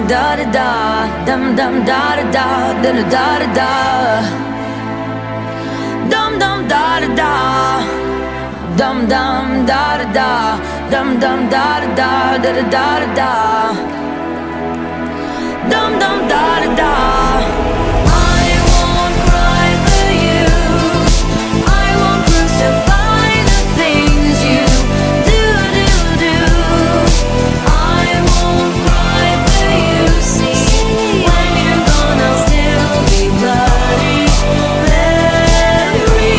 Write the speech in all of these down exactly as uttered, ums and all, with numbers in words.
da da da, dum dum da da da, da da da da, dum dum da da da, dum dum da da da, dum dum da da da, da da da da, dum dum da da da. I won't cry for you. I won't crucify the things you do do do. I won't cry for you. See, when you're gone, I'll still be bloody Mary.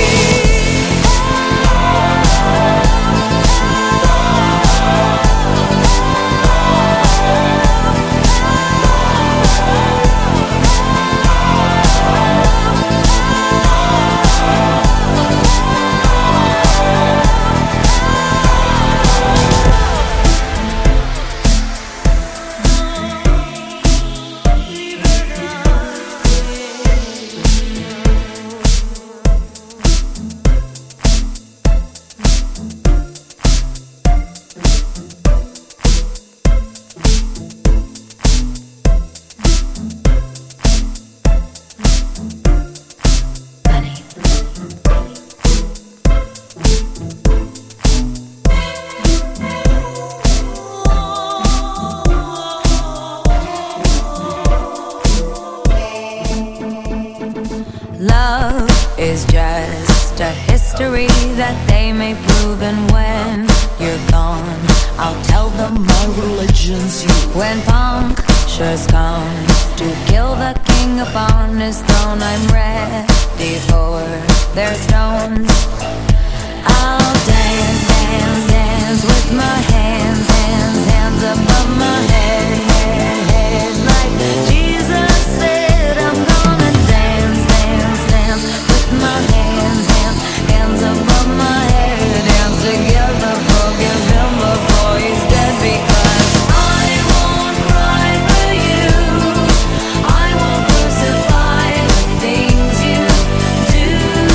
Love is just a history that they may prove, and when you're gone, I'll tell them my religion's you. When punctures come to kill the king upon his throne, I'm ready for their stones. I'll dance, dance, dance with my hands, hands, hands above my head, head, head, like Jesus said. I'm gonna dance, dance, dance with my hands, hands, hands above my head. Dance together, forgive him before he's dead, because I won't cry for you. I won't crucify the things you do.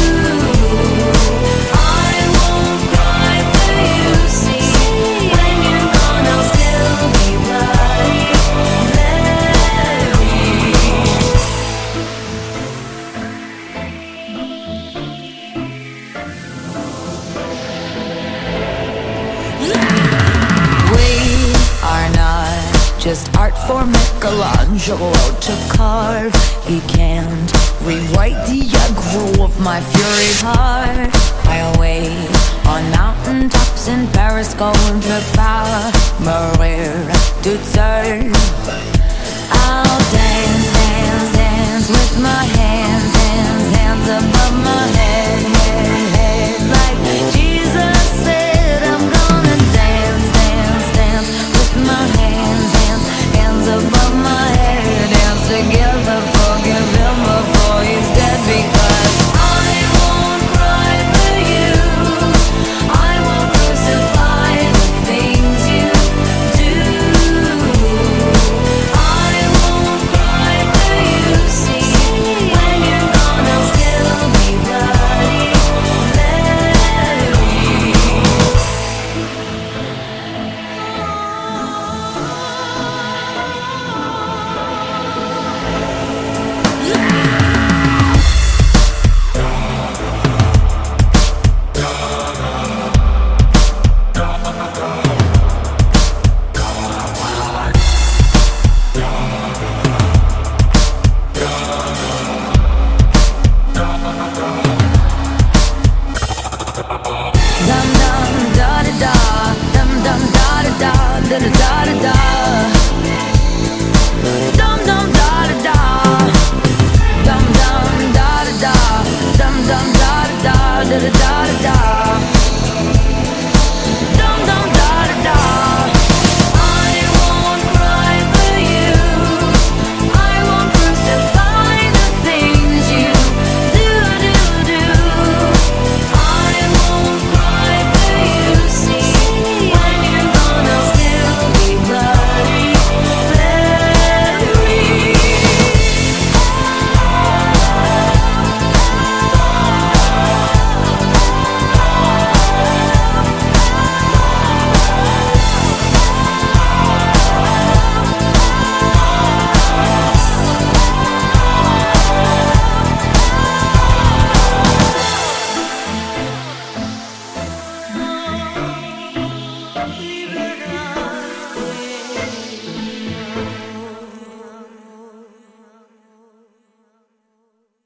I won't cry for you. See, when you're gone, I'll still be bloody Mary. We are not just art for Michelangelo to carve. He can't rewrite the aggro of my fury heart. I'll wait on mountain tops in Paris, going to power, Maria to serve.